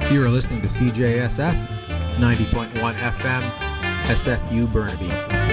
You are listening to CJSF 90.1 FM, SFU Burnaby.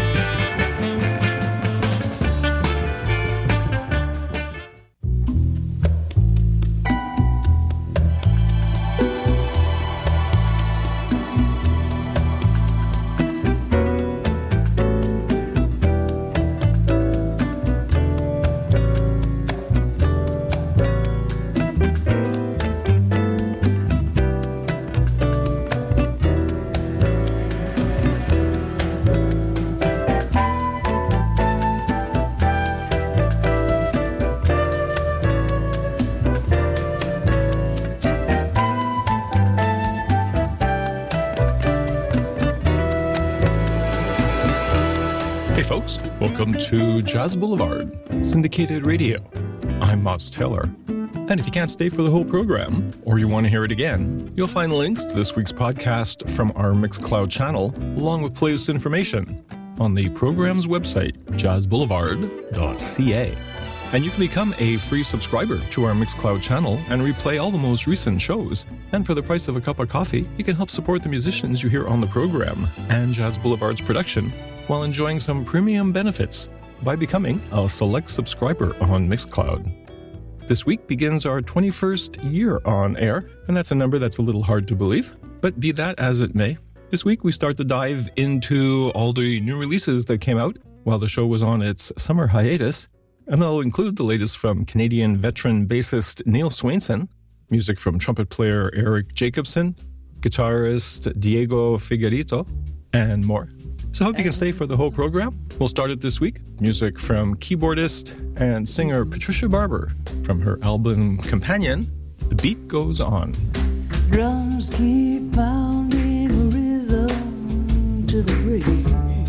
Welcome to Jazz Boulevard, syndicated radio. I'm Mott's Taylor. And if you can't stay for the whole program, or you want to hear it again, you'll find links to this week's podcast from our Mixcloud channel, along with playlist information on the program's website, jazzboulevard.ca. And you can become a free subscriber to our Mixcloud channel and replay all the most recent shows. And for the price of a cup of coffee, you can help support the musicians you hear on the program and Jazz Boulevard's production, while enjoying some premium benefits by becoming a select subscriber on Mixcloud. This week begins our 21st year on air, and that's a number that's a little hard to believe, but be that as it may. This week we start to dive into all the new releases that came out while the show was on its summer hiatus, and they'll include the latest from Canadian veteran bassist Neil Swainson, music from trumpet player Eric Jacobson, guitarist Diego Figueiredo, and more. So I hope you can stay for the whole program. We'll start it this week. Music from keyboardist and singer Patricia Barber from her album Companion, The Beat Goes On. Drums keep pounding a rhythm to the break.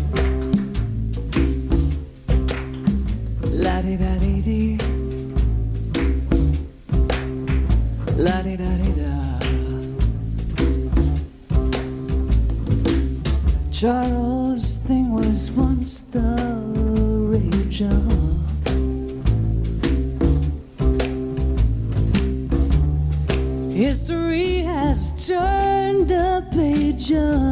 La-di-da-di-di, la-di-da-di-da. Charles' thing was once the rage. History has turned a page.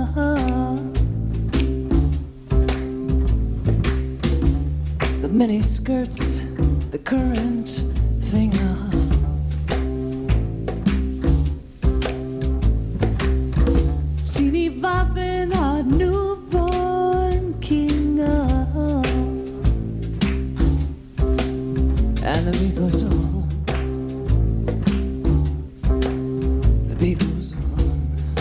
The mini skirts, the current thing. Teeny bopping our newborn king. And the beat goes on. The beat goes on.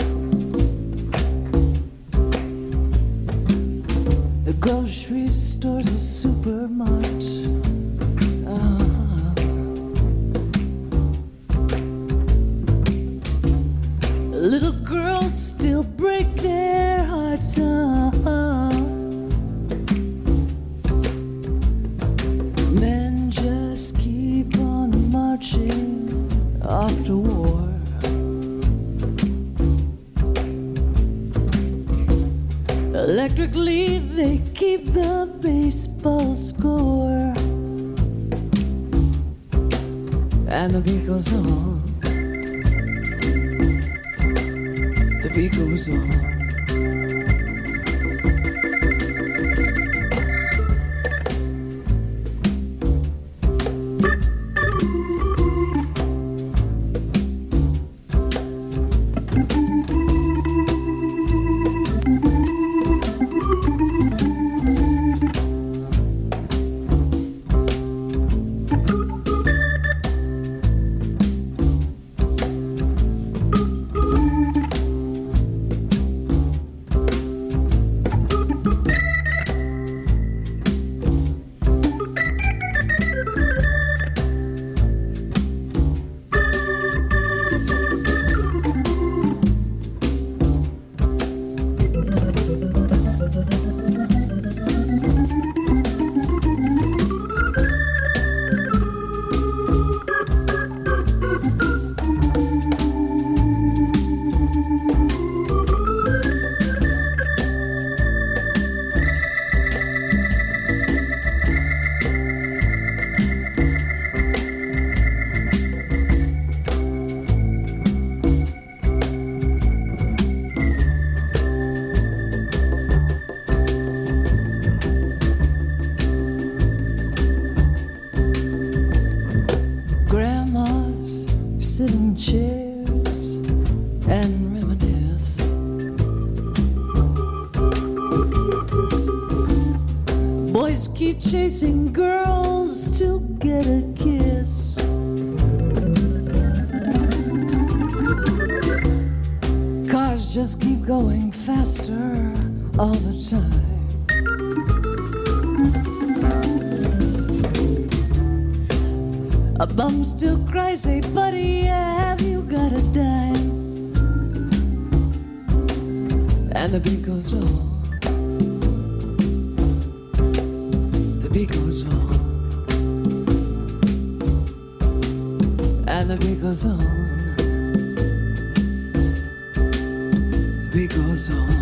The grocery store's a supermart. Little girls still break their hearts. Men just keep on marching off to war. Electrically they keep the baseball score. And the beat goes on. The beat goes on. girls to get a kiss. Cars just keep going faster all the time. A bum still cries, say, buddy, have you got a dime? And the beat goes on. The beat goes on. And the beat goes on. The beat goes on.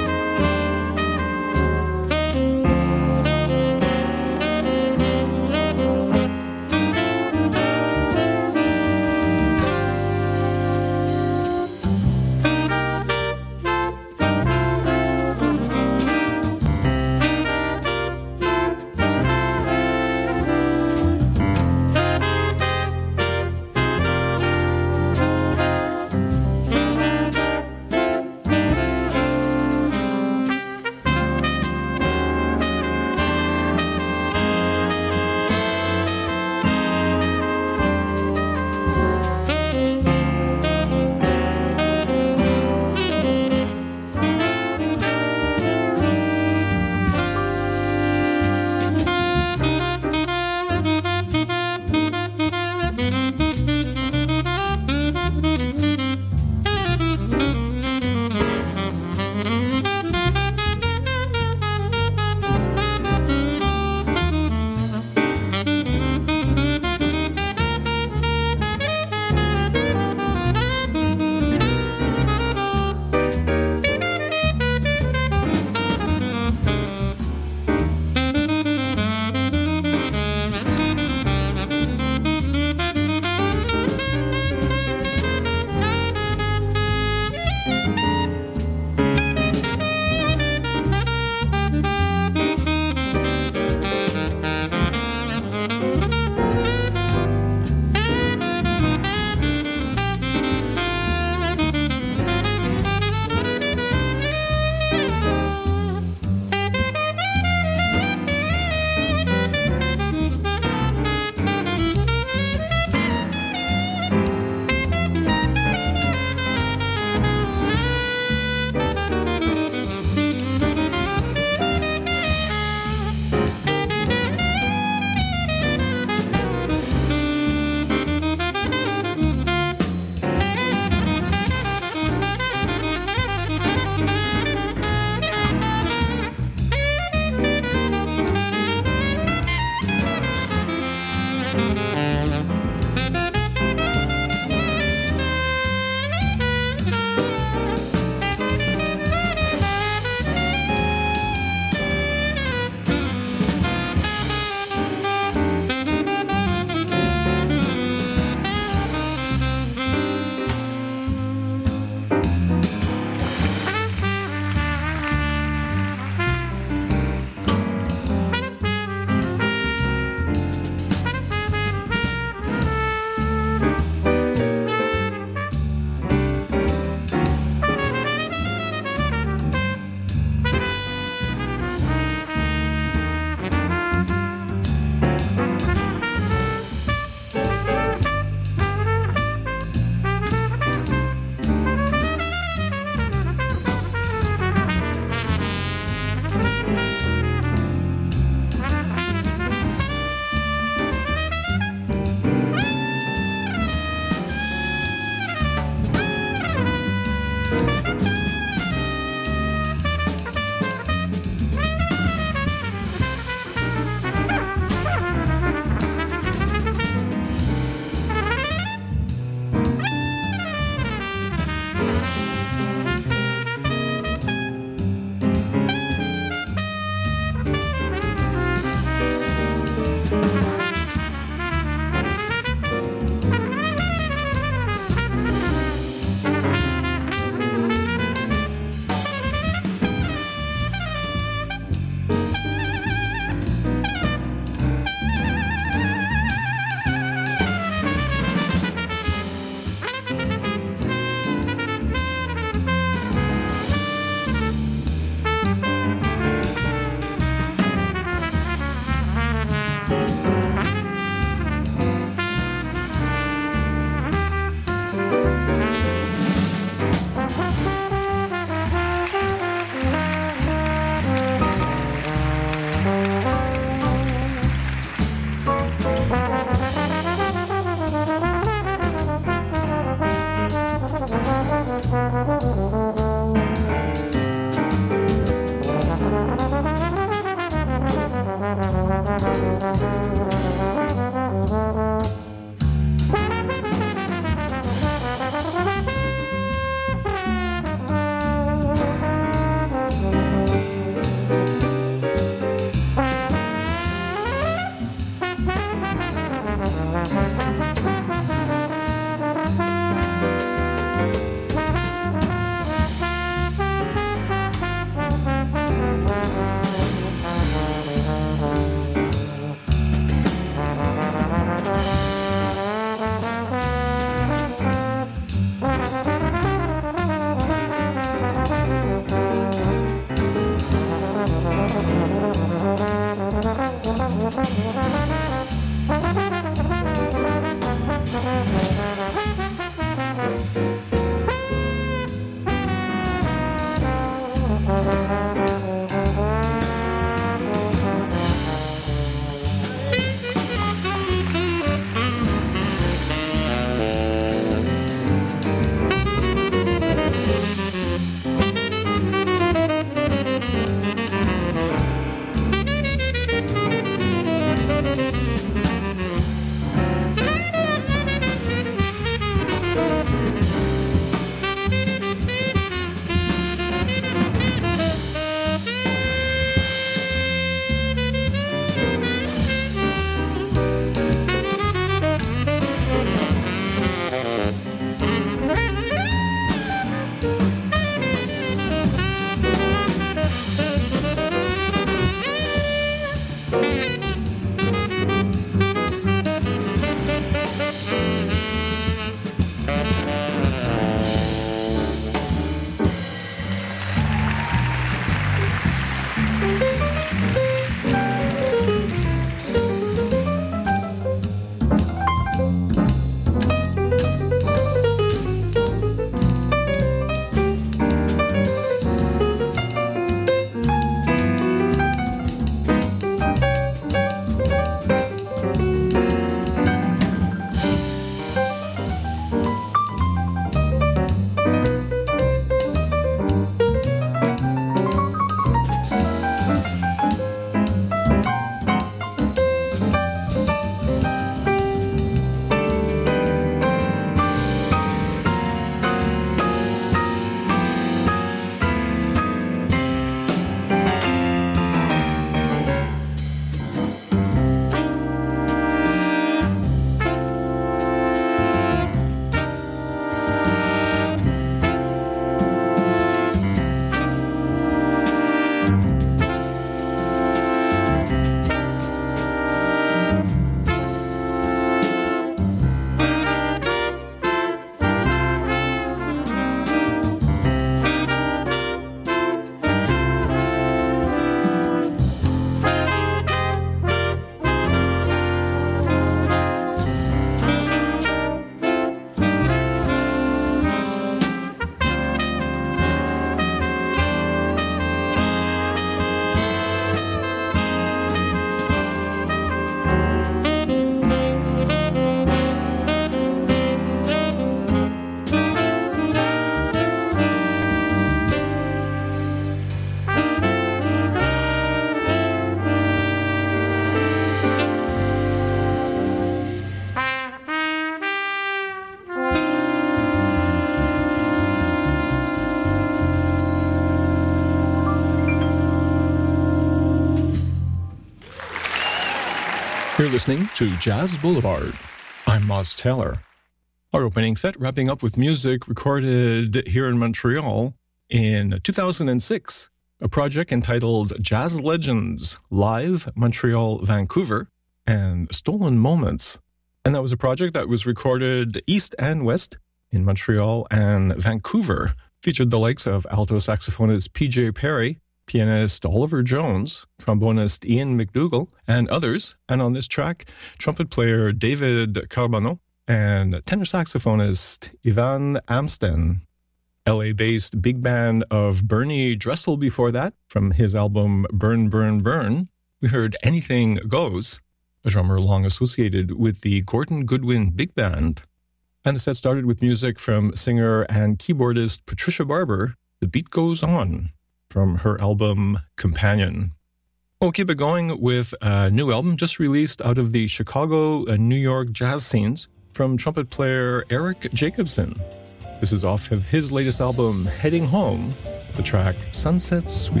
You're listening to Jazz Boulevard. I'm Moz Taylor. Our opening set wrapping up with music recorded here in Montreal in 2006, a project entitled Jazz Legends Live Montreal Vancouver and Stolen Moments. And that was a project that was recorded east and west in Montreal and Vancouver. Featured the likes of alto saxophonist PJ Perry, pianist Oliver Jones, trombonist Ian McDougall, and others. And on this track, trumpet player David Carbonneau and tenor saxophonist Ivan Amsten. LA-based big band of Bernie Dressel before that. From his album Burn, Burn, Burn, we heard Anything Goes, a drummer long associated with the Gordon Goodwin Big Band. And the set started with music from singer and keyboardist Patricia Barber, The Beat Goes On, from her album Companion. We'll keep it going with a new album just released out of the Chicago and New York jazz scenes from trumpet player Eric Jacobson. This is off of his latest album, Heading Home, the track Sunset Suite.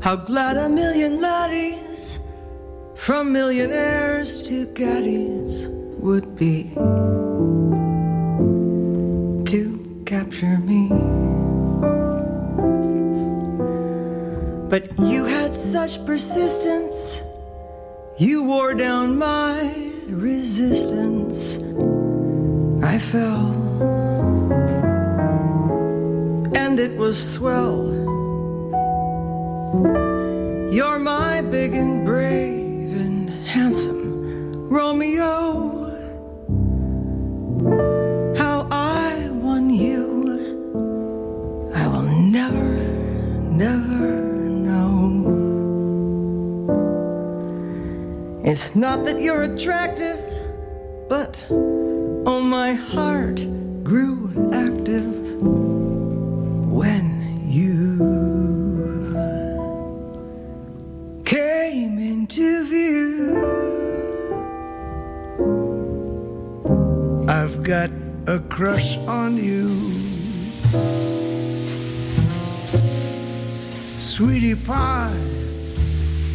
How glad a million laddies, from millionaires to gaddies, would be to capture me. But you had such persistence, you wore down my resistance. I fell, and it was swell. You're my big and brave and handsome Romeo. How I won you, I will never, never know. It's not that you're attractive, but oh, my heart grew active when you came into view. I've got a crush on you, sweetie pie.